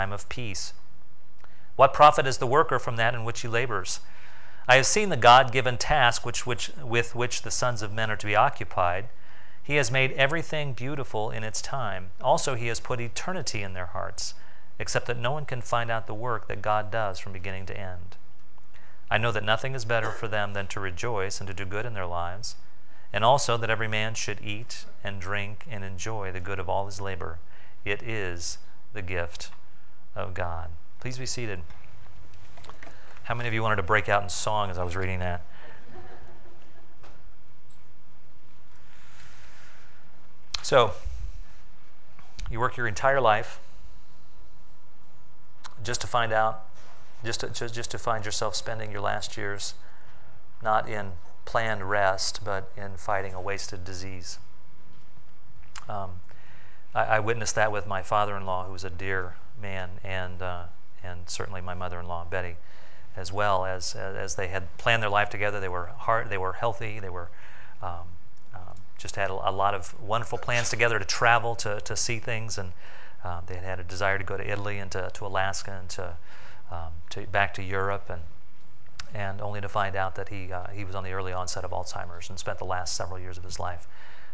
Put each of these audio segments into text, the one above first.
time of peace. What profit is the worker from that in which he labors? I have seen the God-given task with which the sons of men are to be occupied. He has made everything beautiful in its time. Also, he has put eternity in their hearts, except that no one can find out the work that God does from beginning to end. I know that nothing is better for them than to rejoice and to do good in their lives, and also that every man should eat and drink and enjoy the good of all his labor. It is the gift of God. Please be seated. How many of you wanted to break out in song as I was reading that? So, you work your entire life just to find out, just to find yourself spending your last years not in planned rest, but in fighting a wasted disease. I witnessed that with my father-in-law, who was a dear man, and certainly my mother-in-law, Betty, as well. As they had planned their life together, they were healthy, they were just had a lot of wonderful plans together to travel, to see things, and they had a desire to go to Italy and to Alaska and to back to Europe, and only to find out that he was on the early onset of Alzheimer's and spent the last several years of his life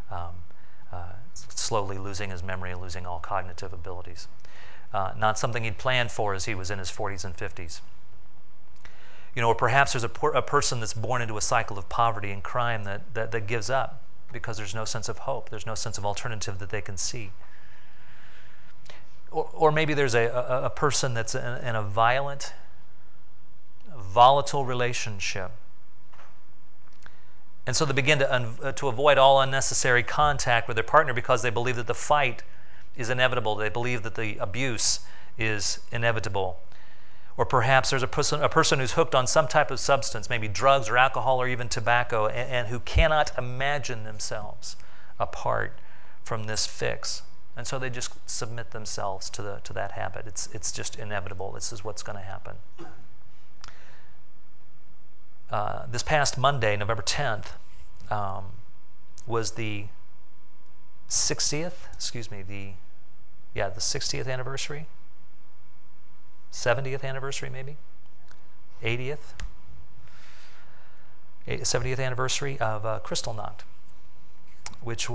slowly losing his memory and losing all cognitive abilities. Not something he'd planned for as he was in his 40s and 50s. Or perhaps there's a person that's born into a cycle of poverty and crime that gives up because there's no sense of hope. There's no sense of alternative that they can see. Or maybe there's a person that's in a violent, volatile relationship. And so they begin to avoid all unnecessary contact with their partner because they believe that the fight is inevitable. They believe that the abuse is inevitable. Or perhaps there's a person who's hooked on some type of substance, maybe drugs or alcohol or even tobacco, and who cannot imagine themselves apart from this fix. And so they just submit themselves to that habit. It's just inevitable. This is what's going to happen. This past Monday, November 10th, was the 60th anniversary, 70th anniversary maybe, 70th anniversary of Kristallnacht, which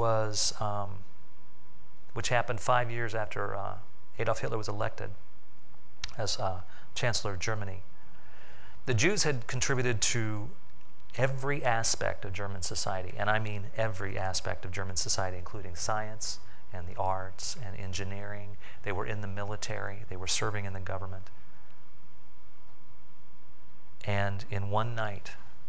happened 5 years after Adolf Hitler was elected as Chancellor of Germany. The Jews had contributed to every aspect of German society, and I mean every aspect of German society, including science and the arts and engineering. They were in the military. They were serving in the government. And in one night,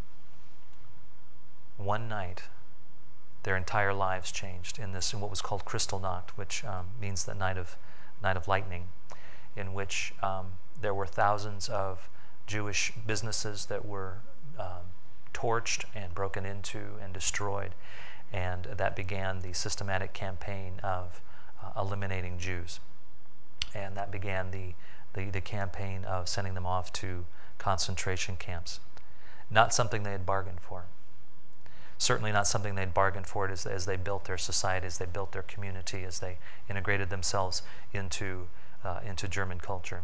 their entire lives changed in what was called Kristallnacht, which means the night of lightning, in which there were thousands of Jewish businesses that were torched and broken into and destroyed, and that began the systematic campaign of eliminating Jews, and that began the campaign of sending them off to concentration camps. Not something they had bargained for. Certainly not something they'd bargained for as they built their society, as they built their community, as they integrated themselves into German culture.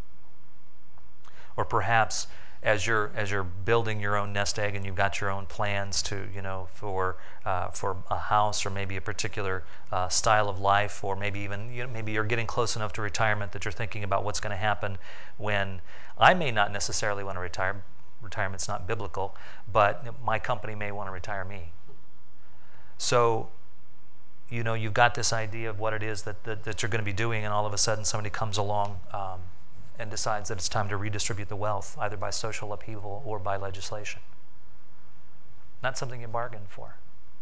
Or perhaps as you're building your own nest egg and you've got your own plans for a house or maybe a particular style of life, or maybe even maybe you're getting close enough to retirement that you're thinking about what's going to happen when I may not necessarily want to retire. Retirement's not biblical, but my company may want to retire me. So you've got this idea of what it is that you're going to be doing, and all of a sudden somebody comes along and decides that it's time to redistribute the wealth, either by social upheaval or by legislation. Not something you bargained for.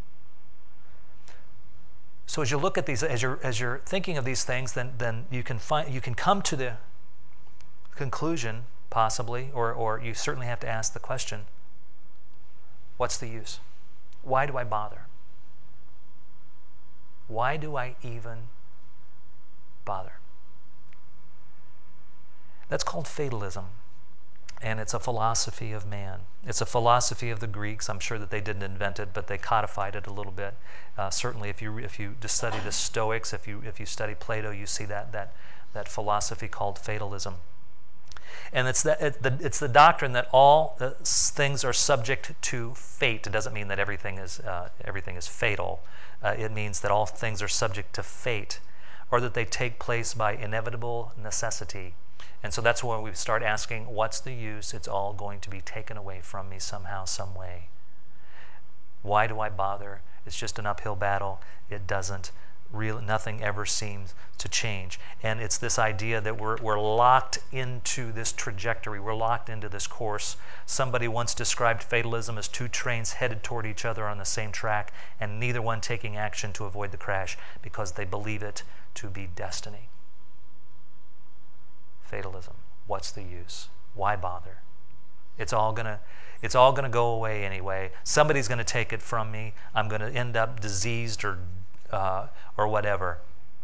So as you look at these, as you're thinking of these things, then you can come to the conclusion, possibly, or you certainly have to ask the question, what's the use? Why do I bother? Why do I even bother? That's called fatalism, and it's a philosophy of man. It's a philosophy of the Greeks. I'm sure that they didn't invent it, but they codified it a little bit. Certainly, if you just study the Stoics, if you study Plato, you see that that philosophy called fatalism. And it's the doctrine that all things are subject to fate. It doesn't mean that everything is fatal. It means that all things are subject to fate, or that they take place by inevitable necessity. And so that's when we start asking, what's the use? It's all going to be taken away from me somehow, some way. Why do I bother? It's just an uphill battle. It doesn't. Nothing ever seems to change. And it's this idea that we're locked into this trajectory. We're locked into this course. Somebody once described fatalism as two trains headed toward each other on the same track, and neither one taking action to avoid the crash because they believe it to be destiny. Fatalism. What's the use? Why bother? It's all gonna go away anyway. Somebody's gonna take it from me. I'm gonna end up diseased or whatever.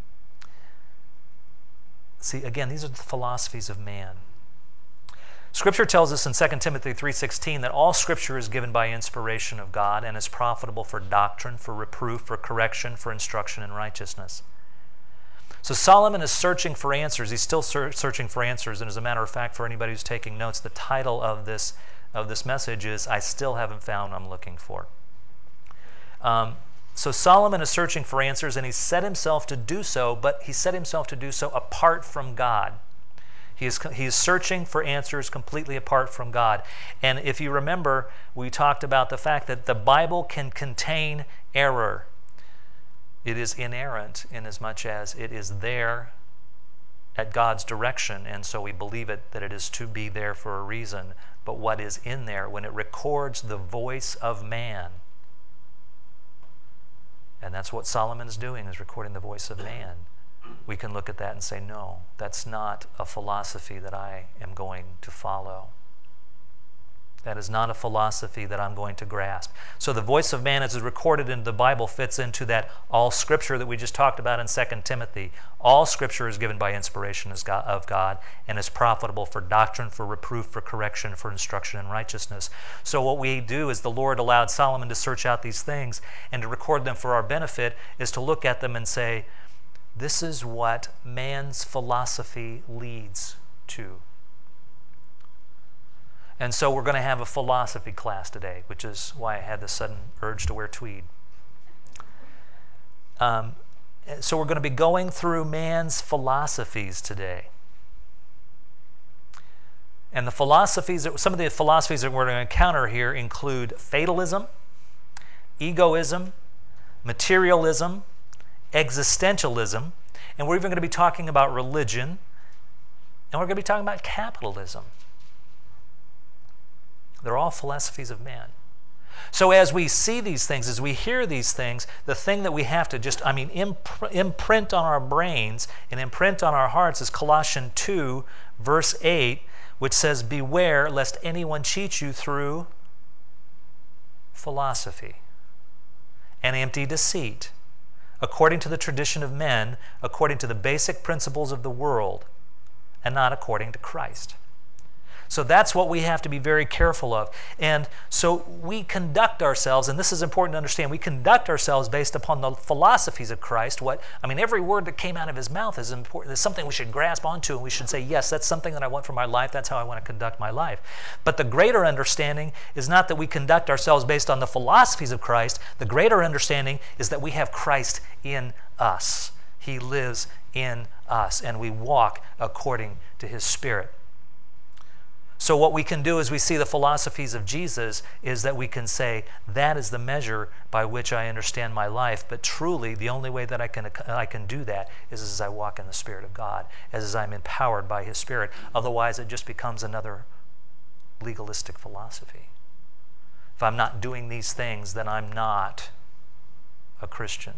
See, again, these are the philosophies of man. Scripture tells us in 2 Timothy 3:16 that all Scripture is given by inspiration of God and is profitable for doctrine, for reproof, for correction, for instruction in righteousness. So Solomon is searching for answers. He's still searching for answers. And as a matter of fact, for anybody who's taking notes, the title of this message is, I Still Haven't Found What I'm Looking For. So Solomon is searching for answers, and he set himself to do so, but he set himself to do so apart from God. He is searching for answers completely apart from God. And if you remember, we talked about the fact that the Bible can contain error. It is inerrant in as much as it is there at God's direction, and so we believe that it is to be there for a reason. But what is in there, when it records the voice of man, and that's what Solomon is doing, is recording the voice of man, we can look at that and say, no, that's not a philosophy that I am going to follow. That is not a philosophy that I'm going to grasp. So the voice of man as is recorded in the Bible fits into that all Scripture that we just talked about in 2 Timothy. All Scripture is given by inspiration of God and is profitable for doctrine, for reproof, for correction, for instruction in righteousness. So what we do is the Lord allowed Solomon to search out these things and to record them for our benefit is to look at them and say, this is what man's philosophy leads to. And so we're going to have a philosophy class today, which is why I had this sudden urge to wear tweed. So we're going to be going through man's philosophies today. And some of the philosophies that we're going to encounter here include fatalism, egoism, materialism, existentialism, and we're even going to be talking about religion, and we're going to be talking about capitalism. They're all philosophies of man. So as we see these things, as we hear these things, the thing that we have to just, imprint on our brains and imprint on our hearts is Colossians 2, verse 8, which says, beware lest anyone cheat you through philosophy and empty deceit, according to the tradition of men, according to the basic principles of the world, and not according to Christ. So that's what we have to be very careful of. And so we conduct ourselves, and this is important to understand, we conduct ourselves based upon the philosophies of Christ. Every word that came out of his mouth is important. It's something we should grasp onto, and we should say, yes, that's something that I want for my life. That's how I want to conduct my life. But the greater understanding is not that we conduct ourselves based on the philosophies of Christ. The greater understanding is that we have Christ in us. He lives in us, and we walk according to his Spirit. So what we can do as we see the philosophies of Jesus is that we can say, that is the measure by which I understand my life. But truly, the only way that I can do that is as I walk in the Spirit of God, as I'm empowered by his Spirit. Otherwise, it just becomes another legalistic philosophy. If I'm not doing these things, then I'm not a Christian.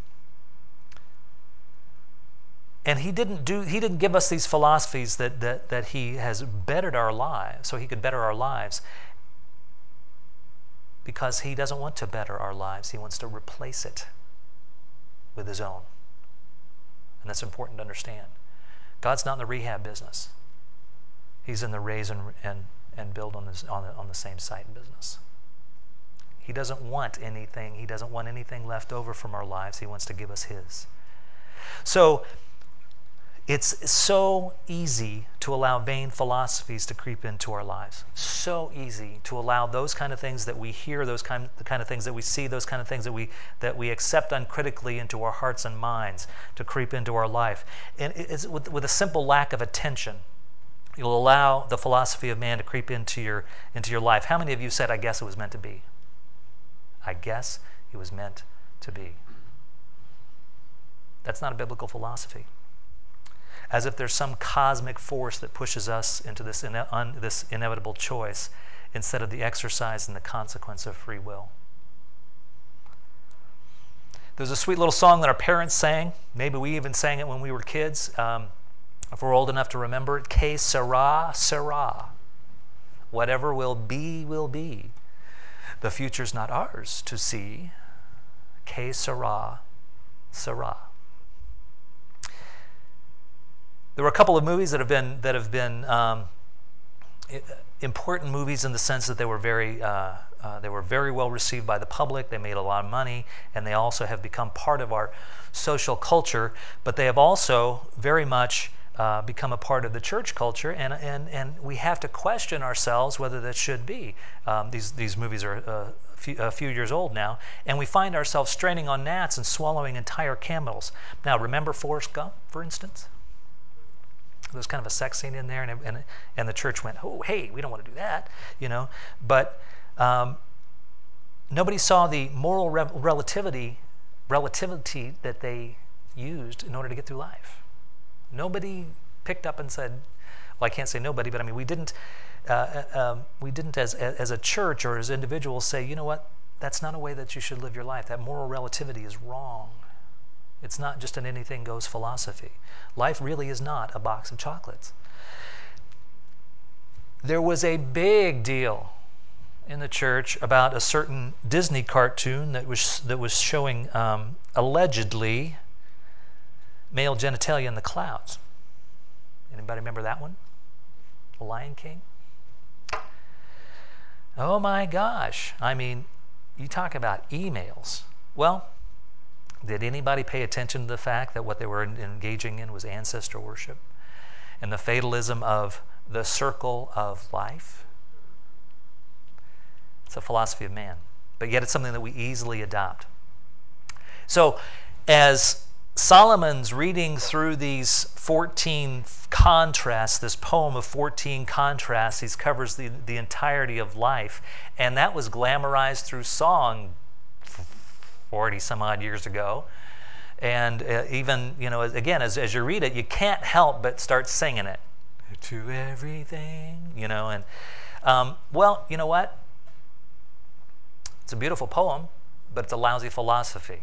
And he didn't give us these philosophies that he has bettered our lives, so he could better our lives, because he doesn't want to better our lives. He wants to replace it with his own. And that's important to understand. God's not in the rehab business. He's in the raise and build on the same site business. He doesn't want anything. He doesn't want anything left over from our lives. He wants to give us his. So It's so easy to allow vain philosophies to creep into our lives. So easy to allow those kind of things that we hear, the kind of things that we see, those kind of things that we accept uncritically into our hearts and minds to creep into our life. And it's with a simple lack of attention. You'll allow the philosophy of man to creep into your life. How many of you said, I guess it was meant to be? I guess it was meant to be. That's not a biblical philosophy. As if there's some cosmic force that pushes us into this inevitable choice instead of the exercise and the consequence of free will. There's a sweet little song that our parents sang. Maybe we even sang it when we were kids. If we're old enough to remember it, Que sera, sera. Whatever will be, will be. The future's not ours to see. Que sera, sera. There were a couple of movies that have been important movies in the sense that they were very well received by the public. They made a lot of money, and they also have become part of our social culture. But they have also very much become a part of the church culture, and we have to question ourselves whether that should be. These movies are a few years old now, and we find ourselves straining on gnats and swallowing entire camels. Now, remember Forrest Gump, for instance? There's kind of a sex scene in there, and the church went, oh, hey, we don't want to do that, But nobody saw the moral relativity that they used in order to get through life. Nobody picked up and said, well, I can't say nobody, but I mean, we didn't as a church or as individuals say, you know what, that's not a way that you should live your life. That moral relativity is wrong. It's not just an anything goes philosophy. Life really is not a box of chocolates. There was a big deal in the church about a certain Disney cartoon that was showing allegedly male genitalia in the clouds. Anybody remember that one? The Lion King? Oh my gosh. I mean, you talk about emails. Well, did anybody pay attention to the fact that what they were engaging in was ancestor worship and the fatalism of the circle of life? It's a philosophy of man, but yet it's something that we easily adopt. So as Solomon's reading through these 14 contrasts, this poem of 14 contrasts, he covers the entirety of life, and that was glamorized through song 40 some odd years ago. And even, again, as you read it, you can't help but start singing it. To everything, and well, you know what? It's a beautiful poem, but it's a lousy philosophy.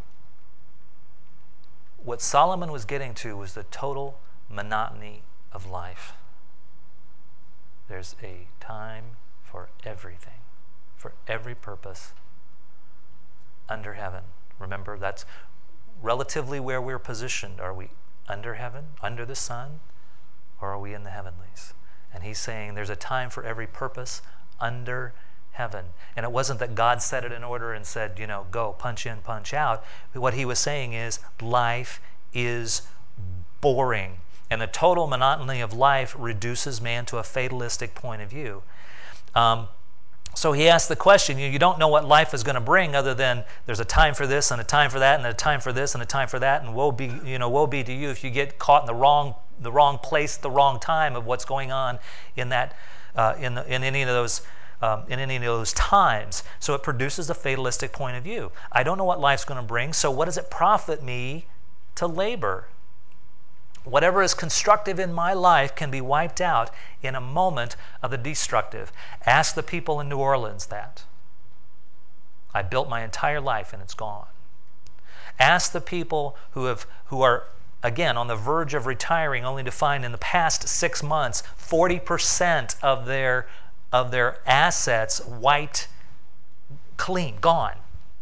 What Solomon was getting to was the total monotony of life. There's a time for everything, for every purpose under heaven. Remember, that's relatively where we're positioned. Are we under heaven, under the sun, or are we in the heavenlies? And he's saying there's a time for every purpose under heaven. And it wasn't that God set it in order and said, go, punch in, punch out. What he was saying is life is boring. And the total monotony of life reduces man to a fatalistic point of view. So he asked the question, you don't know what life is going to bring other than there's a time for this and a time for that and a time for this and a time for that, and woe be to you if you get caught in the wrong place, the wrong time of what's going on in that in any of those times. So it produces a fatalistic point of view. I don't know what life's going to bring, so what does it profit me to labor? Whatever is constructive in my life can be wiped out in a moment of the destructive. Ask the people in New Orleans that. I built my entire life and it's gone. Ask the people who are, again, on the verge of retiring, only to find in the past 6 months, 40% of their assets wiped clean, gone.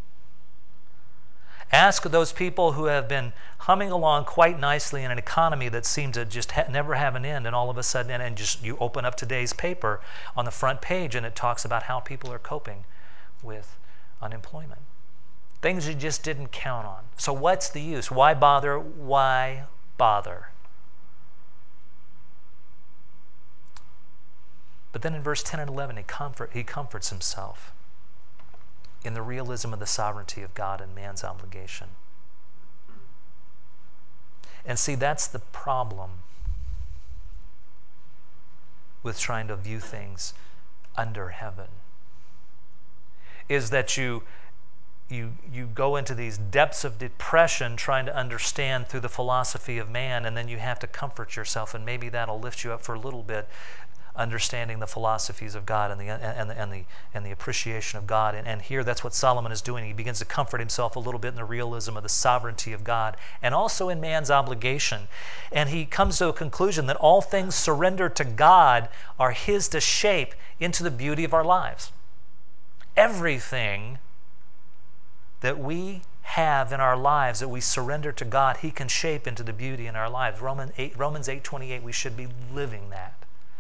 Ask those people who have been humming along quite nicely in an economy that seemed to just never have an end, and all of a sudden, and just you open up today's paper on the front page, and it talks about how people are coping with unemployment. Things you just didn't count on. So what's the use? Why bother? Why bother? But then in verse 10 and 11, he comforts himself in the realism of the sovereignty of God and man's obligation. And see, that's the problem with trying to view things under heaven, is that you go into these depths of depression trying to understand through the philosophy of man, and then you have to comfort yourself, and maybe that'll lift you up for a little bit, understanding the philosophies of God and the appreciation of God. And here, that's what Solomon is doing. He begins to comfort himself a little bit in the realism of the sovereignty of God, and also in man's obligation. And he comes to a conclusion that all things surrendered to God are his to shape into the beauty of our lives. Everything that we have in our lives that we surrender to God, he can shape into the beauty in our lives. Romans 8:28, we should be living that.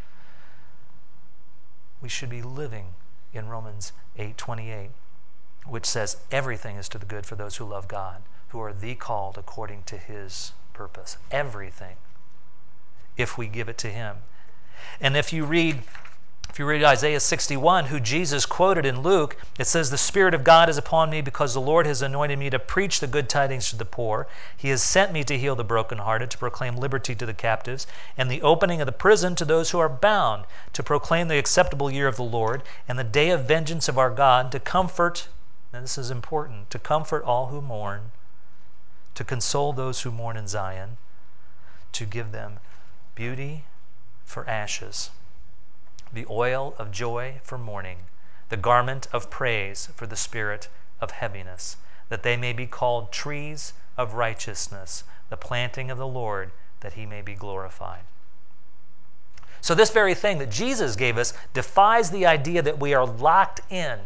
We should be living in Romans 8:28, which says everything is to the good for those who love God, who are the called according to his purpose. Everything, if we give it to him. And if you read Isaiah 61, who Jesus quoted in Luke, it says, "The Spirit of God is upon me because the Lord has anointed me to preach the good tidings to the poor. He has sent me to heal the brokenhearted, to proclaim liberty to the captives, and the opening of the prison to those who are bound, to proclaim the acceptable year of the Lord, and the day of vengeance of our God, to comfort," and this is important, "to comfort all who mourn, to console those who mourn in Zion, to give them beauty for ashes, the oil of joy for mourning, the garment of praise for the spirit of heaviness, that they may be called trees of righteousness, the planting of the Lord, that he may be glorified." So this very thing that Jesus gave us defies the idea that we are locked in.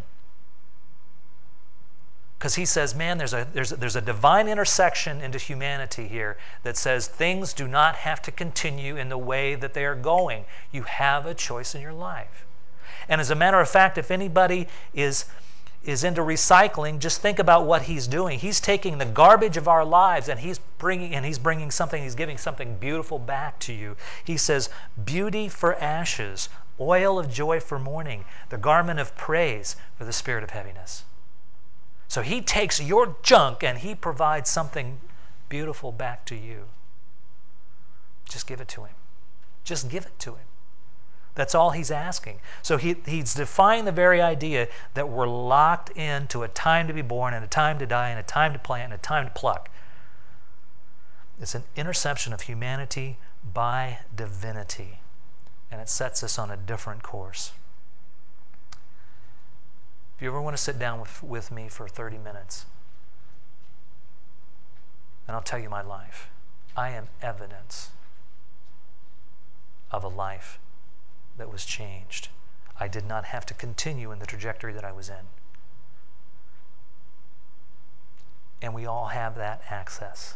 Because he says, man, there's a divine intersection into humanity here that says things do not have to continue in the way that they are going. You have a choice in your life. And as a matter of fact, if anybody is into recycling, just think about what he's doing. He's taking the garbage of our lives and he's giving something beautiful back to you. He says, beauty for ashes, oil of joy for mourning, the garment of praise for the spirit of heaviness. So he takes your junk and he provides something beautiful back to you. Just give it to him. Just give it to him. That's all he's asking. So he's defying the very idea that we're locked into a time to be born and a time to die and a time to plant and a time to pluck. It's an interception of humanity by divinity, and it sets us on a different course. If you ever want to sit down with me for 30 minutes, and I'll tell you my life, I am evidence of a life that was changed. I did not have to continue in the trajectory that I was in. And we all have that access.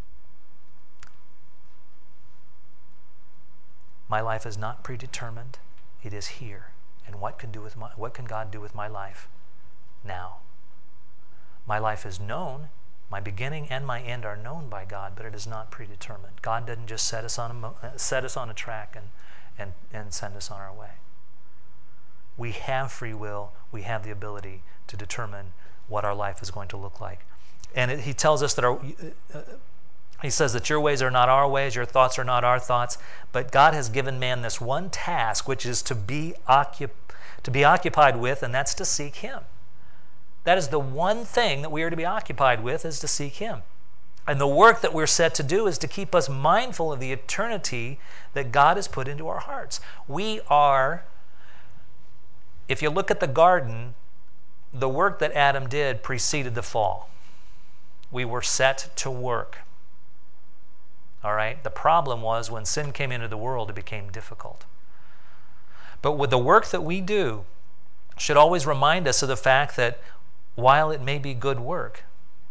My life is not predetermined. It is here. And what can God do with my life now? My life is known. My beginning and my end are known by God, but it is not predetermined. God didn't just set us on a track and send us on our way. We have free will. We have the ability to determine what our life is going to look like. And he tells us that he says that your ways are not our ways, your thoughts are not our thoughts, but God has given man this one task, which is to be occupied with, and that's to seek him. That is the one thing that we are to be occupied with, is to seek him. And the work that we're set to do is to keep us mindful of the eternity that God has put into our hearts. We are, if you look at the garden, the work that Adam did preceded the fall. We were set to work. All right? The problem was when sin came into the world, it became difficult. But with the work that we do should always remind us of the fact that while it may be good work,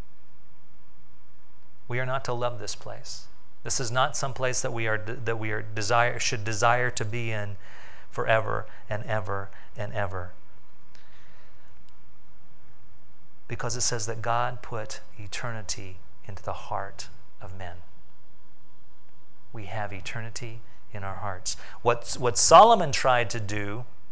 we are not to love this place. This is not some place that we should desire to be in forever and ever and ever. Because it says that God put eternity into the heart of men. We have eternity in our hearts. What Solomon tried to do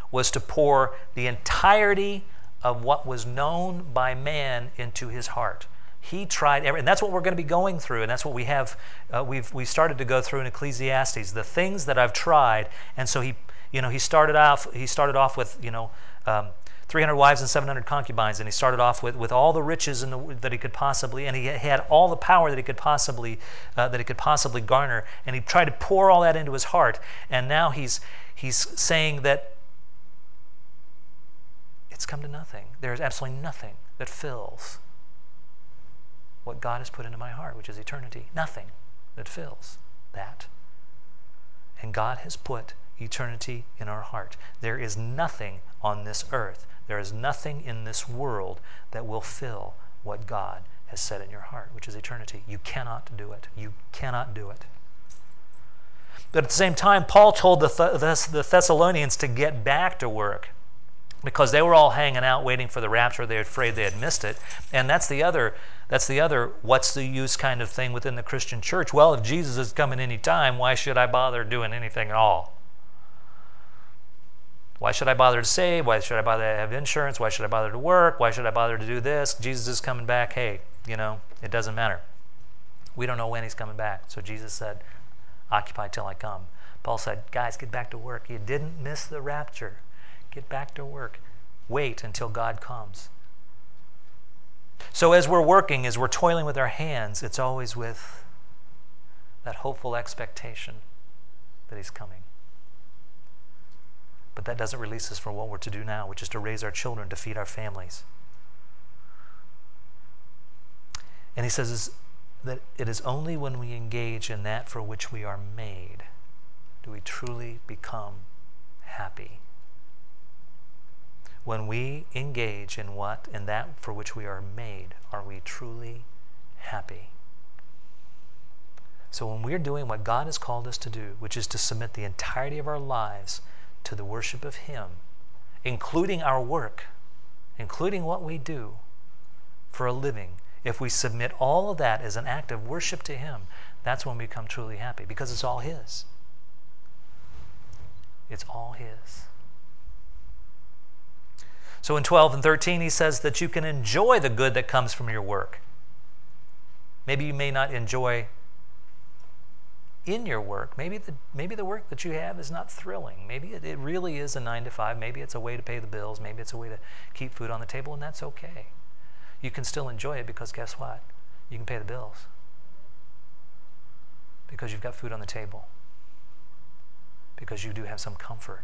was to pour the entirety of what was known by man into his heart. He tried and that's what we're going to be going through, and that's what we have. We started to go through in Ecclesiastes, the things that I've tried. And so he started off with 300 wives and 700 concubines, and he started off with all the riches that he could possibly, and he had all the power that he could possibly garner, and he tried to pour all that into his heart. And now he's saying that it's come to nothing. There is absolutely nothing that fills what God has put into my heart, which is eternity. Nothing that fills that. And God has put eternity in our heart. There is nothing on this earth, there is nothing in this world that will fill what God has set in your heart, which is eternity. You cannot do it. You cannot do it. But at the same time, Paul told the Thessalonians to get back to work, because they were all hanging out waiting for the rapture. They were afraid they had missed it. And that's the other what's the use kind of thing within the Christian church. Well, if Jesus is coming any time, why should I bother doing anything at all? Why should I bother to save? Why should I bother to have insurance? Why should I bother to work? Why should I bother to do this? Jesus is coming back. Hey, it doesn't matter. We don't know when he's coming back. So Jesus said, occupy till I come. Paul said, guys, get back to work. You didn't miss the rapture. Get back to work. Wait until God comes. So as we're working, as we're toiling with our hands, it's always with that hopeful expectation that he's coming. But that doesn't release us from what we're to do now, which is to raise our children, to feed our families. And he says that it is only when we engage in that for which we are made do we truly become happy. When we engage in that for which we are made, are we truly happy? So when we're doing what God has called us to do, which is to submit the entirety of our lives to the worship of him, including our work, including what we do for a living, if we submit all of that as an act of worship to him, that's when we become truly happy, because it's all his. It's all his. So in 12 and 13, he says that you can enjoy the good that comes from your work. Maybe you may not enjoy in your work. Maybe the work that you have is not thrilling. Maybe it really is a 9 to 5. Maybe it's a way to pay the bills. Maybe it's a way to keep food on the table, and that's okay. You can still enjoy it, because guess what? You can pay the bills. Because you've got food on the table. Because you do have some comfort.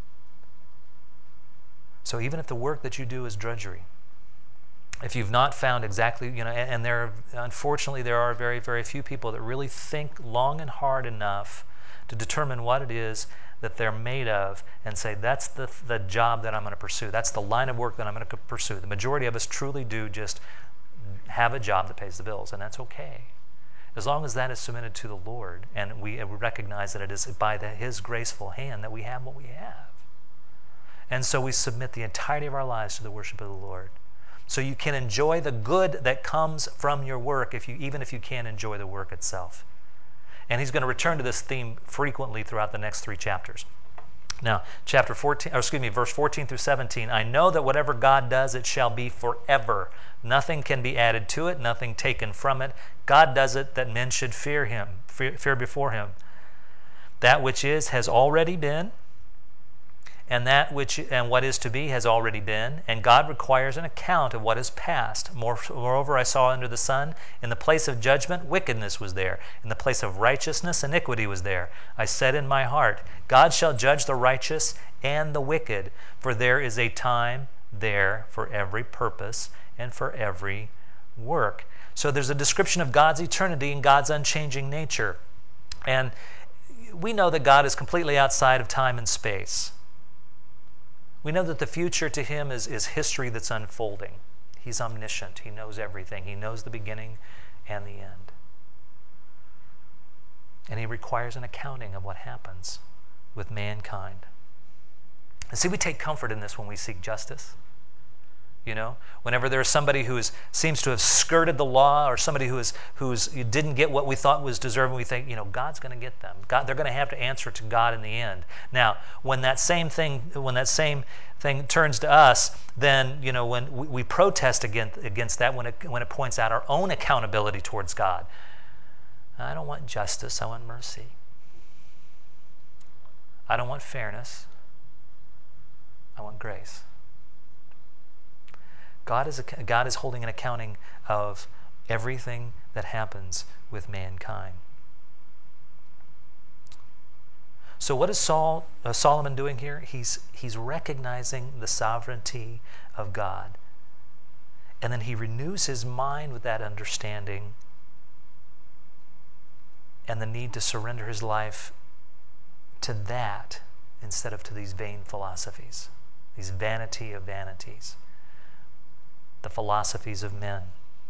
So even if the work that you do is drudgery, if you've not found exactly, and unfortunately there are very, very few people that really think long and hard enough to determine what it is that they're made of and say, that's the job that I'm going to pursue. That's the line of work that I'm going to pursue. The majority of us truly do just have a job that pays the bills, and that's okay. As long as that is submitted to the Lord, and we recognize that it is by his graceful hand that we have what we have. And so we submit the entirety of our lives to the worship of the Lord. So you can enjoy the good that comes from your work, even if you can't enjoy the work itself. And he's going to return to this theme frequently throughout the next 3 chapters. Now, verse 14 through 17. I know that whatever God does, it shall be forever. Nothing can be added to it, nothing taken from it. God does it that men should fear him, fear before him. That which is has already been, and what is to be has already been, and God requires an account of what is past. Moreover, I saw under the sun, in the place of judgment, wickedness was there. In the place of righteousness, iniquity was there. I said in my heart, God shall judge the righteous and the wicked, for there is a time there for every purpose and for every work. So there's a description of God's eternity and God's unchanging nature. And we know that God is completely outside of time and space. We know that the future to him is history that's unfolding. He's omniscient. He knows everything. He knows the beginning and the end. And he requires an accounting of what happens with mankind. And see, we take comfort in this when we seek justice. You know, whenever there's somebody seems to have skirted the law, or somebody who's didn't get what we thought was deserving, we think, God's going to get them. They're going to have to answer to God in the end. Now, when that same thing turns to us, then when we protest against that, when it points out our own accountability towards God. I don't want justice. I want mercy. I don't want fairness. I want grace. God is holding an accounting of everything that happens with mankind. So what is Solomon doing here? He's recognizing the sovereignty of God. And then he renews his mind with that understanding and the need to surrender his life to that instead of to these vain philosophies, these vanity of vanities, the philosophies of men.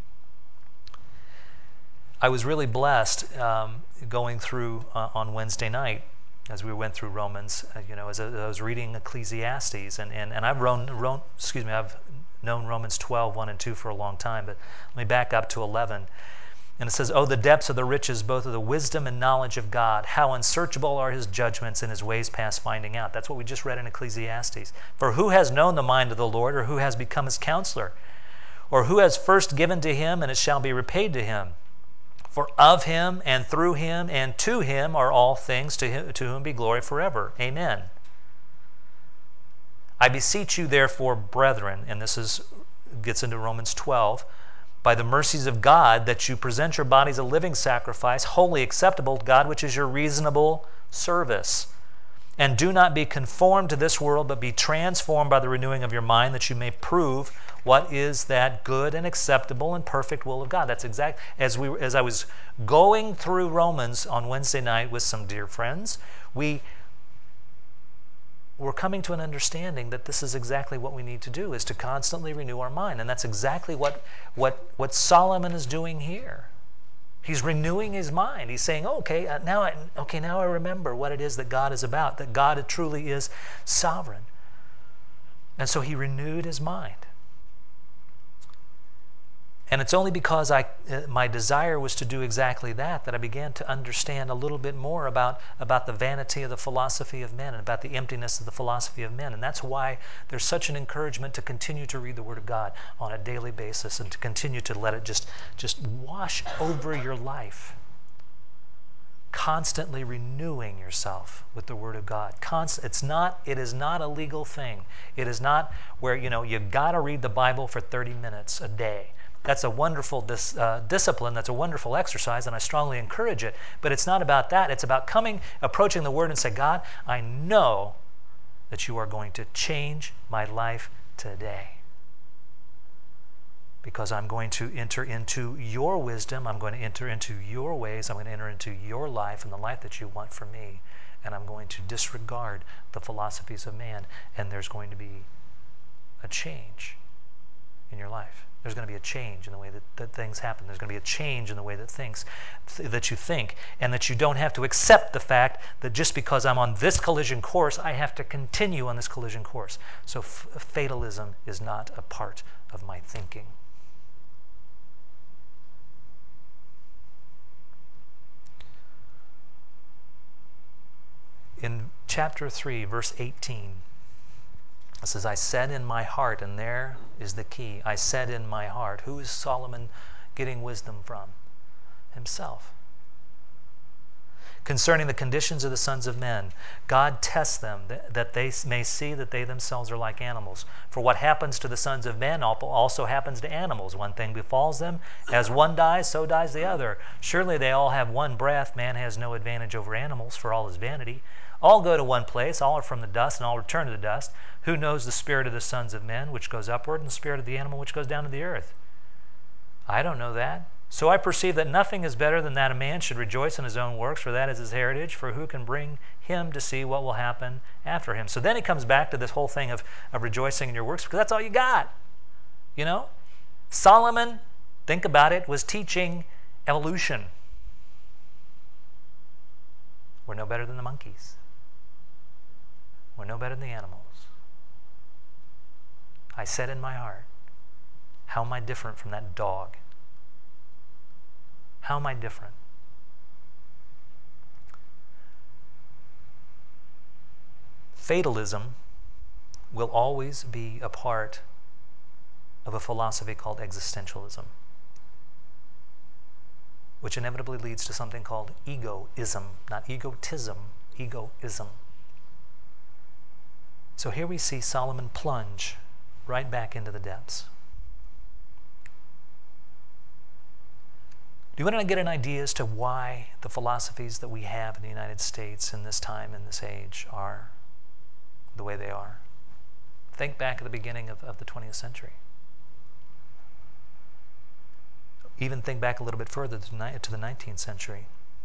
I was really blessed going through on Wednesday night as we went through Romans. As I was reading Ecclesiastes, and I've known Romans 12, 1 and 2 for a long time, but let me back up to 11. And it says, "Oh, the depths of the riches, both of the wisdom and knowledge of God. How unsearchable are his judgments and his ways past finding out." That's what we just read in Ecclesiastes. "For who has known the mind of the Lord, or who has become his counselor? Or who has first given to him, and it shall be repaid to him? For of him, and through him, and to him are all things, to whom be glory forever. Amen. I beseech you, therefore, brethren," and this gets into Romans 12, "by the mercies of God, that you present your bodies a living sacrifice, wholly acceptable to God, which is your reasonable service. And do not be conformed to this world, but be transformed by the renewing of your mind, that you may prove what is that good and acceptable and perfect will of God." That's exact. As I was going through Romans on Wednesday night with some dear friends, we were coming to an understanding that this is exactly what we need to do, is to constantly renew our mind. And that's exactly what Solomon is doing here. He's renewing his mind. He's saying, now I remember what it is that God is about, that God truly is sovereign. And so he renewed his mind. And it's only because my desire was to do exactly that I began to understand a little bit more about the vanity of the philosophy of men and about the emptiness of the philosophy of men. And that's why there's such an encouragement to continue to read the Word of God on a daily basis and to continue to let it just wash over your life. Constantly renewing yourself with the Word of God. It is not a legal thing. It is not where, you've got to read the Bible for 30 minutes a day. That's a wonderful discipline. That's a wonderful exercise, and I strongly encourage it. But it's not about that. It's about approaching the Word and say, "God, I know that you are going to change my life today. Because I'm going to enter into your wisdom. I'm going to enter into your ways. I'm going to enter into your life and the life that you want for me. And I'm going to disregard the philosophies of man. And there's going to be a change in your life. There's going to be a change in the way that things happen. There's going to be a change in the way that you think, and that you don't have to accept the fact that just because I'm on this collision course, I have to continue on this collision course. So fatalism is not a part of my thinking. In chapter 3, verse 18, it says, "I said in my heart," and there is the key. I said in my heart. Who is Solomon getting wisdom from? Himself. "Concerning the conditions of the sons of men, God tests them, that they may see that they themselves are like animals. For what happens to the sons of men also happens to animals. One thing befalls them. As one dies, so dies the other. Surely they all have one breath. Man has no advantage over animals, for all is vanity. All go to one place, all are from the dust, and all return to the dust. Who knows the spirit of the sons of men, which goes upward, and the spirit of the animal, which goes down to the earth? I don't know that. So I perceive that nothing is better than that a man should rejoice in his own works, for that is his heritage, for who can bring him to see what will happen after him?" So then he comes back to this whole thing of rejoicing in your works, because that's all you got. Solomon, think about it, was teaching evolution. We're no better than the monkeys. We're no better than the animals. I said in my heart. How am I different from that dog? How am I different? Fatalism will always be a part of a philosophy called existentialism, which inevitably leads to something called egoism, not egotism, egoism. So here we see Solomon plunge right back into the depths. Do you want to get an idea as to why the philosophies that we have in the United States in this time, in this age, are the way they are? Think back at the beginning of the 20th century. Even think back a little bit further to the 19th century.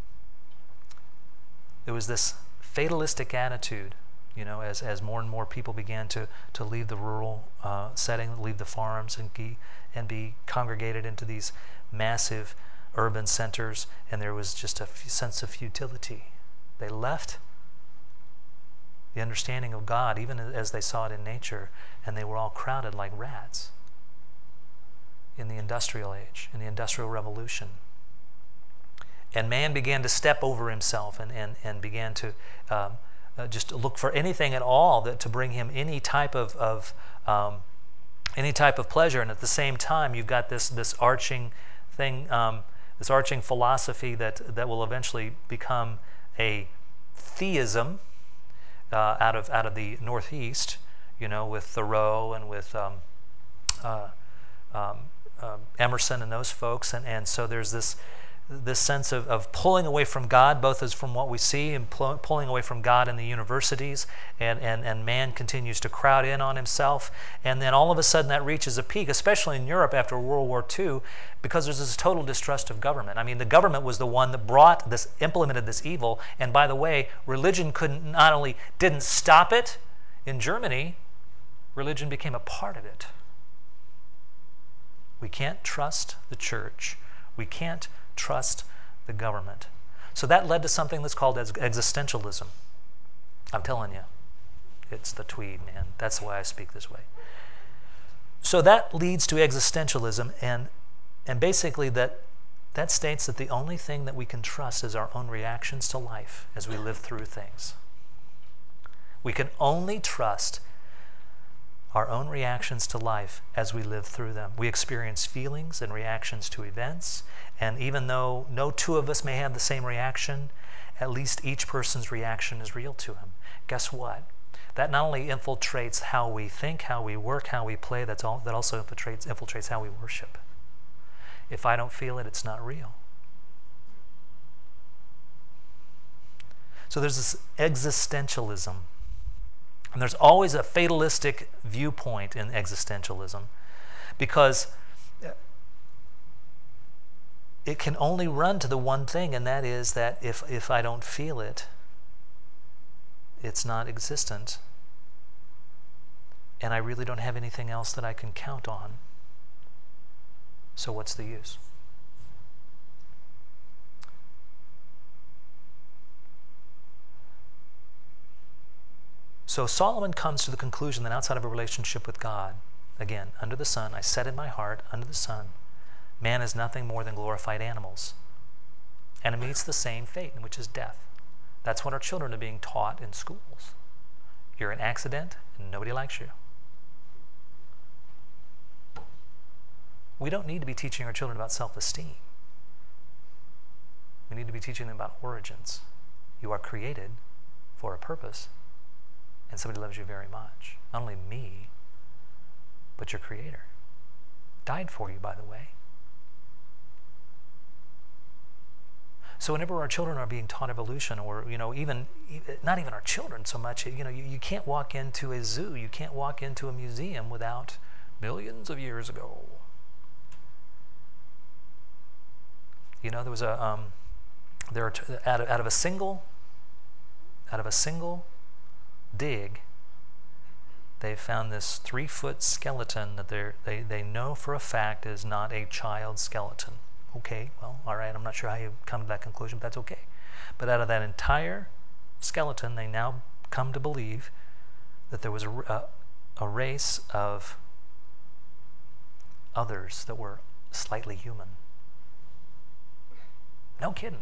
There was this fatalistic attitude, as more and more people began to leave the rural setting, leave the farms, and be congregated into these massive urban centers, and there was just a sense of futility. They left the understanding of God, even as they saw it in nature, and they were all crowded like rats in the industrial age, in the Industrial Revolution. And man began to step over himself and began to just look for anything at all to bring him any type of pleasure. And at the same time, you've got this arching thing, this arching philosophy that will eventually become a theism out of the Northeast, with Thoreau and with Emerson and those folks, and so there's this sense of pulling away from God, both as from what we see and pulling away from God in the universities, and man continues to crowd in on himself, and then all of a sudden that reaches a peak, especially in Europe after World War II, because there's this total distrust of government. I mean, the government was the one that implemented this evil, and by the way, religion not only didn't stop it in Germany, religion became a part of it. We can't trust the church. We can't trust the government. So that led to something that's called existentialism. I'm telling you, it's the tweed, man. That's why I speak this way. So that leads to existentialism, and basically that states that the only thing that we can trust is our own reactions to life as we live through things. We can only trust our own reactions to life as we live through them. We experience feelings and reactions to events, and even though no two of us may have the same reaction, at least each person's reaction is real to him. Guess what? That not only infiltrates how we think, how we work, how we play, that also infiltrates how we worship. If I don't feel it, it's not real. So there's this existentialism. And there's always a fatalistic viewpoint in existentialism, because it can only run to the one thing, and that is that if I don't feel it, it's not existent, and I really don't have anything else that I can count on. So what's the use? So Solomon comes to the conclusion that outside of a relationship with God, again, under the sun, I said in my heart, under the sun, man is nothing more than glorified animals. And it meets the same fate, which is death. That's what our children are being taught in schools. You're an accident and nobody likes you. We don't need to be teaching our children about self-esteem. We need to be teaching them about origins. You are created for a purpose, and somebody loves you very much. Not only me, but your Creator. Died for you, by the way. So whenever our children are being taught evolution, or even not even our children so much, you can't walk into a zoo, you can't walk into a museum without millions of years ago. There was out of a single dig, they found this 3-foot skeleton that they know for a fact is not a child skeleton. Okay, well, all right, I'm not sure how you come to that conclusion, but that's okay. But out of that entire skeleton, they now come to believe that there was a race of others that were slightly human. No kidding.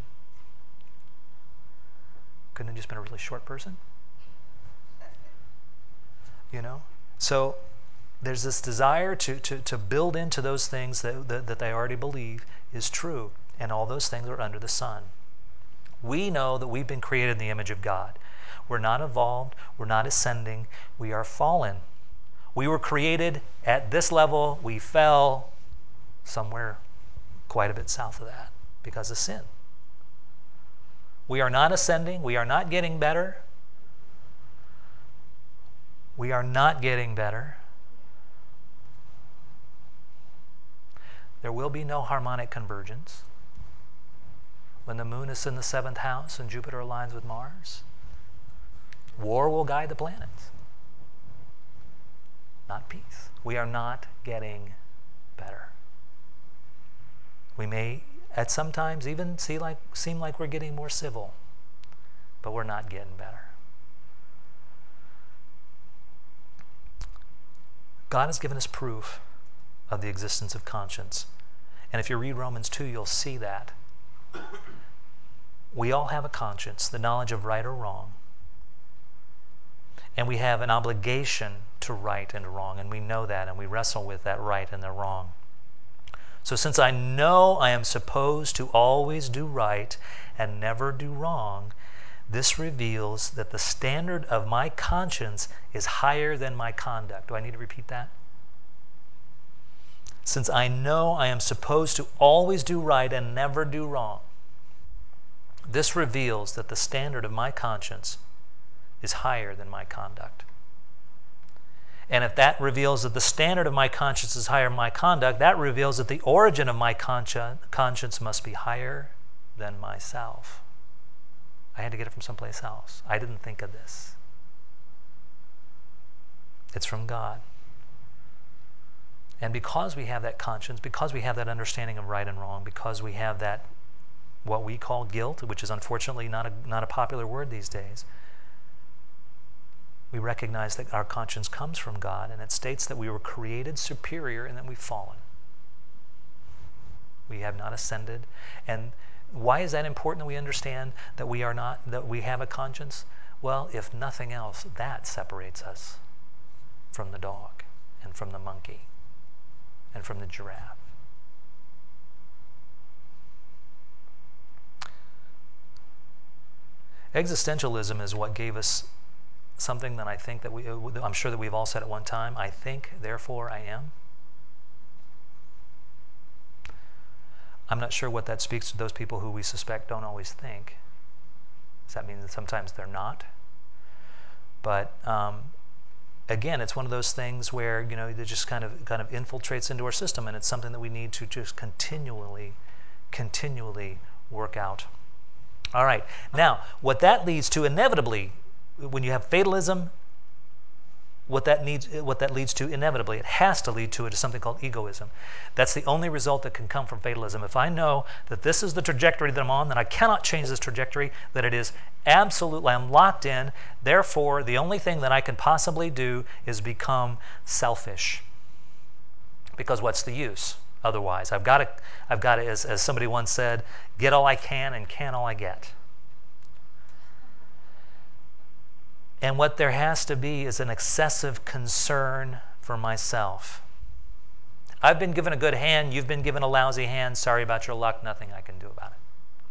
Couldn't have just been a really short person? You know? So there's this desire to build into those things that they already believe is true. And all those things are under the sun. We know that we've been created in the image of God. We're not evolved. We're not ascending. We are fallen. We were created at this level. We fell somewhere quite a bit south of that because of sin. We are not ascending. We are not getting better. We are not getting better. There will be no harmonic convergence. When the moon is in the 7th house and Jupiter aligns with Mars, war will guide the planets, not peace. We are not getting better. We may at sometimes even seem like we're getting more civil, but we're not getting better. God has given us proof of the existence of conscience. And if you read Romans 2, you'll see that. We all have a conscience, the knowledge of right or wrong. And we have an obligation to right and wrong, and we know that, and we wrestle with that right and the wrong. So since I know I am supposed to always do right and never do wrong, this reveals that the standard of my conscience is higher than my conduct. Do I need to repeat that? Since I know I am supposed to always do right and never do wrong, this reveals that the standard of my conscience is higher than my conduct. And if that reveals that the standard of my conscience is higher than my conduct, that reveals that the origin of my conscience must be higher than myself. I had to get it from someplace else. I didn't think of this. It's from God. And because we have that conscience, because we have that understanding of right and wrong, because we have that what we call guilt, which is unfortunately not a popular word these days, we recognize that our conscience comes from God, and it states that we were created superior and that we've fallen. We have not ascended. And why is that important that we understand that we have a conscience? Well, if nothing else, that separates us from the dog and from the monkey and from the giraffe. Existentialism is what gave us something that I think that I'm sure that we've all said at one time: I think, therefore I am. I'm not sure what that speaks to those people who we suspect don't always think. Does that mean that sometimes they're not? But again, it's one of those things where it just kind of infiltrates into our system, and it's something that we need to just continually work out. All right. Now, what that leads to inevitably, when you have fatalism, what that leads to inevitably, it has to lead to something called egoism. That's the only result that can come from fatalism. If I know that this is the trajectory that I'm on, then I cannot change this trajectory, that it is absolutely, I'm locked in, therefore the only thing that I can possibly do is become selfish. Because what's the use otherwise? I've got to, as somebody once said, get all I can and can all I get. And what there has to be is an excessive concern for myself. I've been given a good hand, you've been given a lousy hand, sorry about your luck, nothing I can do about it.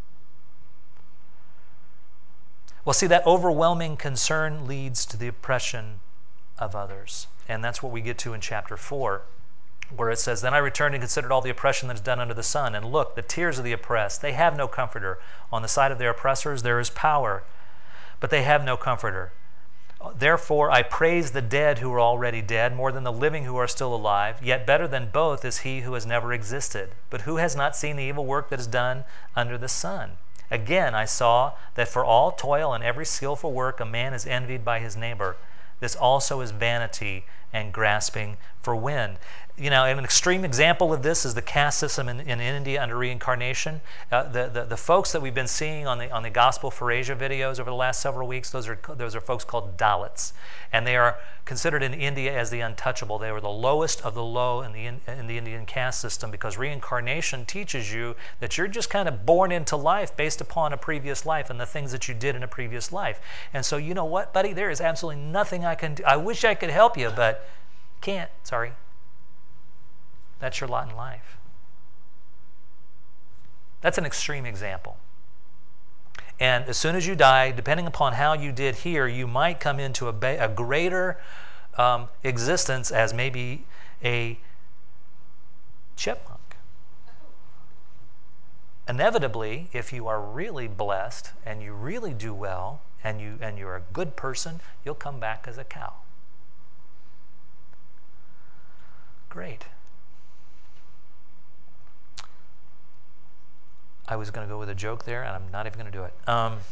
Well, see, that overwhelming concern leads to the oppression of others. And that's what we get to in chapter 4, where it says, Then I returned and considered all the oppression that is done under the sun. And look, the tears of the oppressed, they have no comforter. On the side of their oppressors there is power, but they have no comforter. Therefore, I praise the dead who are already dead more than the living who are still alive. Yet better than both is he who has never existed. But who has not seen the evil work that is done under the sun? Again, I saw that for all toil and every skillful work, a man is envied by his neighbor. This also is vanity and grasping for wind. an extreme example of this is the caste system in India under reincarnation. The folks that we've been seeing on the Gospel for Asia videos over the last several weeks, those are folks called Dalits, and they are considered in India as the untouchable. They were the lowest of the low in the Indian caste system, because reincarnation teaches you that you're just kind of born into life based upon a previous life and the things that you did in a previous life. And so, you know what, buddy? There is absolutely nothing I can do. I wish I could help you, but can't. Sorry. That's your lot in life. That's an extreme example. And as soon as you die, depending upon how you did here, you might come into a greater existence as maybe a chipmunk. Inevitably, if you are really blessed and you really do well and you're a good person, you'll come back as a cow. Great. I was going to go with a joke there, and I'm not even going to do it.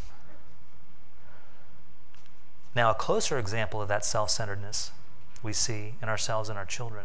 Now, a closer example of that self-centeredness we see in ourselves and our children,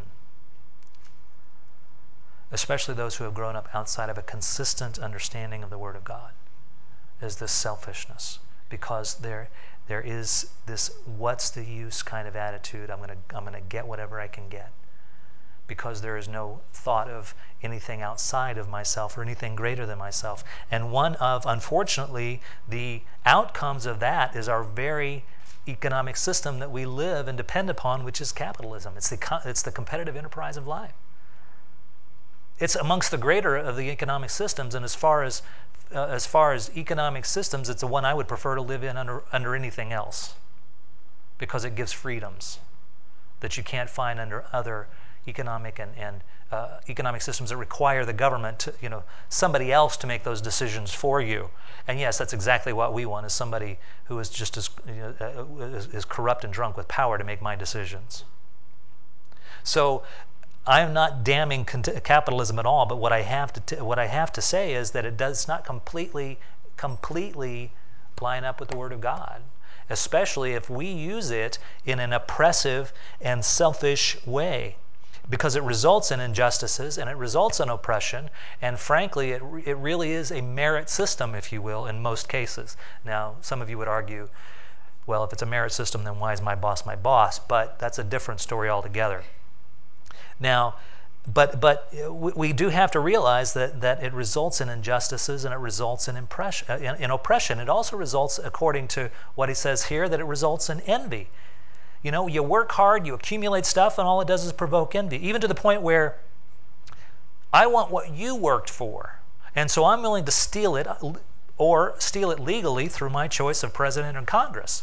especially those who have grown up outside of a consistent understanding of the Word of God, is this selfishness. Because there is this what's the use kind of attitude. I'm going to get whatever I can get, because there is no thought of anything outside of myself or anything greater than myself. And one of, unfortunately, the outcomes of that is our very economic system that we live and depend upon, which is capitalism. It's the competitive enterprise of life. It's amongst the greater of the economic systems, and as far as economic systems, it's the one I would prefer to live in under anything else, because it gives freedoms that you can't find under other economic and economic systems that require the government to, somebody else to make those decisions for you. And yes, that's exactly what we want, is somebody who is just as is corrupt and drunk with power to make my decisions. So I'm not damning capitalism at all, but what I have to say is that it does not completely line up with the Word of God, especially if we use it in an oppressive and selfish way, because it results in injustices and it results in oppression, and frankly, it really is a merit system, if you will, in most cases. Now, some of you would argue, well, if it's a merit system, then why is my boss my boss? But that's a different story altogether. Now, but we do have to realize that it results in injustices and it results in oppression. It also results, according to what he says here, that it results in envy. You work hard, you accumulate stuff, and all it does is provoke envy, even to the point where I want what you worked for, and so I'm willing to steal it, or steal it legally through my choice of president and Congress.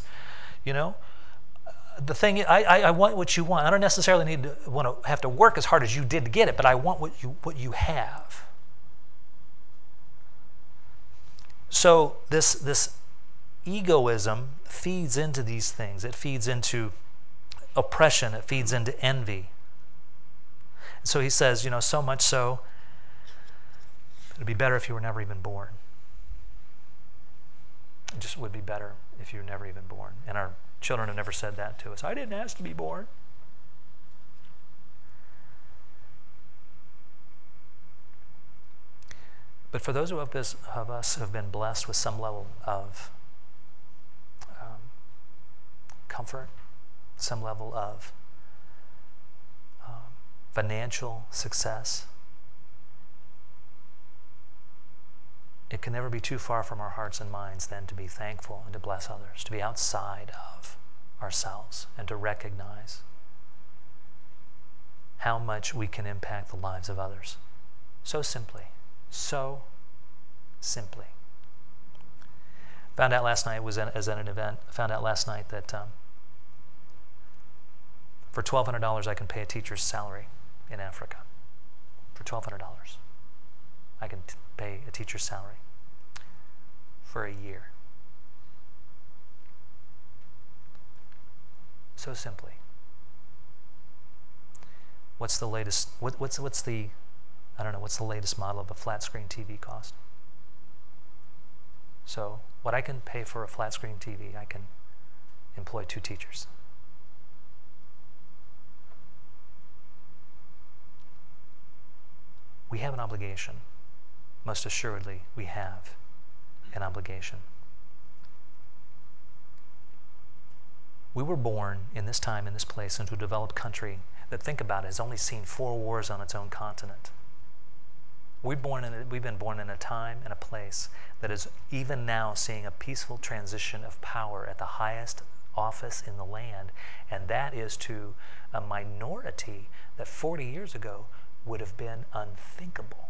The thing is, I want what you want. I don't necessarily want to have to work as hard as you did to get it, but I want what you have. So this egoism feeds into these things. It feeds into oppression. It feeds into envy. So he says, so much so, it'd be better if you were never even born. It just would be better if you were never even born. And our children have never said that to us. I didn't ask to be born. But for those of us who have been blessed with some level of comfort, some level of financial success, it can never be too far from our hearts and minds then to be thankful and to bless others, to be outside of ourselves and to recognize how much we can impact the lives of others. So simply. Found out last night, as at an event, found out last night that for $1,200 I can pay a teacher's salary in Africa. For $1,200 I can pay a teacher's salary for a year. So simply. What's the latest? What's the latest model of a flat screen TV cost? So what I can pay for a flat screen TV, I can employ 2 teachers. we have an obligation. Most assuredly, we have an obligation. We were born in this time, in this place, into a developed country that, think about it, has only seen 4 wars on its own continent. We've been born in a time and a place that is even now seeing a peaceful transition of power at the highest office in the land, and that is to a minority that 40 years ago would have been unthinkable.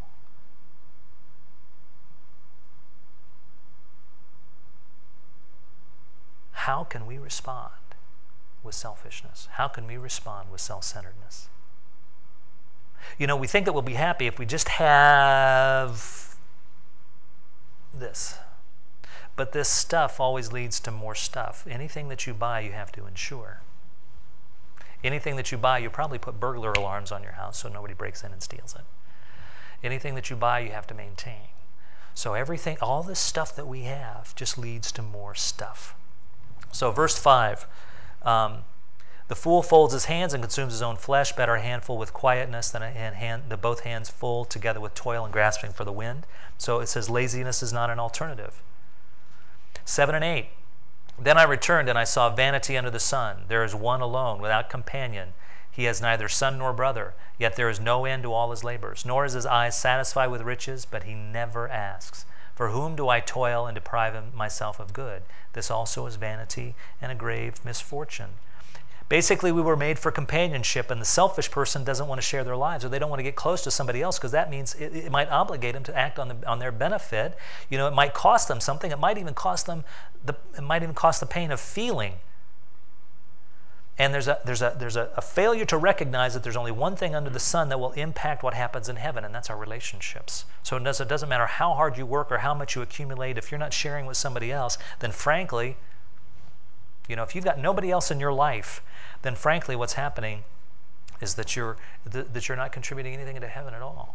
How can we respond with selfishness? How can we respond with self-centeredness? You know, we think that we'll be happy if we just have this. But this stuff always leads to more stuff. Anything that you buy, you have to insure. Anything that you buy, you probably put burglar alarms on your house so nobody breaks in and steals it. Anything that you buy, you have to maintain. So everything, all this stuff that we have just leads to more stuff. So verse 5, the fool folds his hands and consumes his own flesh. Better a handful with quietness than both hands full together with toil and grasping for the wind. So it says laziness is not an alternative. 7 and 8. Then I returned and I saw vanity under the sun. There is one alone, without companion. He has neither son nor brother, yet there is no end to all his labors. Nor is his eyes satisfied with riches, but he never asks, for whom do I toil and deprive myself of good? This also is vanity and a grave misfortune. Basically, we were made for companionship, and the selfish person doesn't want to share their lives, or they don't want to get close to somebody else, because that means it might obligate them to act on their benefit. You know, it might cost them something. It might even cost the pain of feeling. And there's a failure to recognize that there's only one thing under the sun that will impact what happens in heaven, and that's our relationships. So it doesn't matter how hard you work or how much you accumulate. If you're not sharing with somebody else, then frankly, you know, if you've got nobody else in your life, then frankly what's happening is that you're not contributing anything into heaven at all.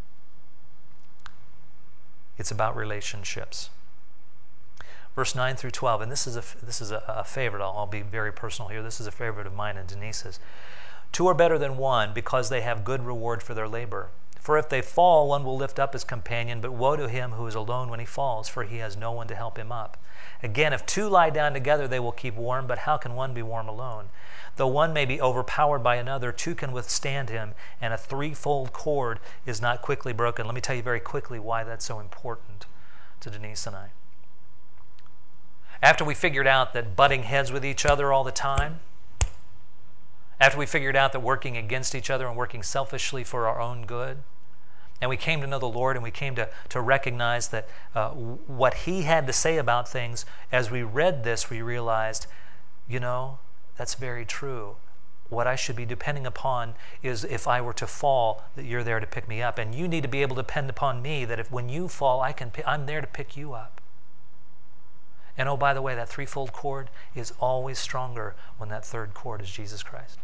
It's about relationships. Verse 9 through 12, and this is a favorite. I'll be very personal here. This is a favorite of mine and Denise's. 2 are better than 1 because they have good reward for their labor. For if they fall, one will lift up his companion, but woe to him who is alone when he falls, for he has no one to help him up. Again, if 2 lie down together, they will keep warm, but how can one be warm alone? Though one may be overpowered by another, 2 can withstand him, and a threefold cord is not quickly broken. Let me tell you very quickly why that's so important to Denise and I. After we figured out that butting heads with each other all the time, after we figured out that working against each other and working selfishly for our own good, and we came to know the Lord, and we came to recognize that what he had to say about things, as we read this, we realized, you know, that's very true. What I should be depending upon is if I were to fall, that you're there to pick me up. And you need to be able to depend upon me, that if when you fall, I'm there to pick you up. And oh, by the way, that threefold cord is always stronger when that third cord is Jesus Christ.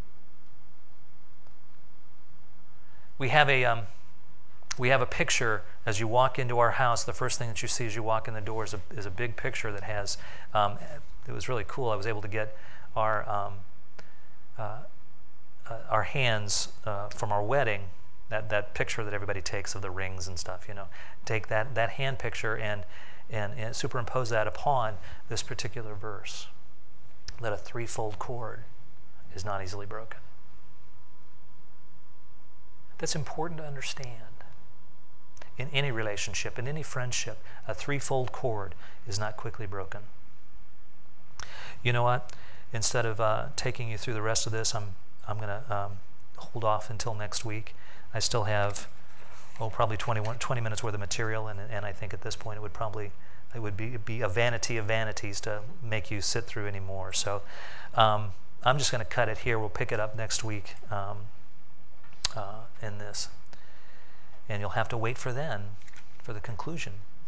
We have a picture as you walk into our house. The first thing that you see as you walk in the door is a big picture that has, it was really cool. I was able to get our hands from our wedding, that picture that everybody takes of the rings and stuff, you know. Take that hand picture and superimpose that upon this particular verse, that a threefold cord is not easily broken. That's important to understand. In any relationship, in any friendship, a threefold cord is not quickly broken. You know what? Instead of taking you through the rest of this, I'm going to hold off until next week. I still have probably 20 minutes worth of material, and I think at this point it would be a vanity of vanities to make you sit through any more. So I'm just going to cut it here. We'll pick it up next week in this. And you'll have to wait for the conclusion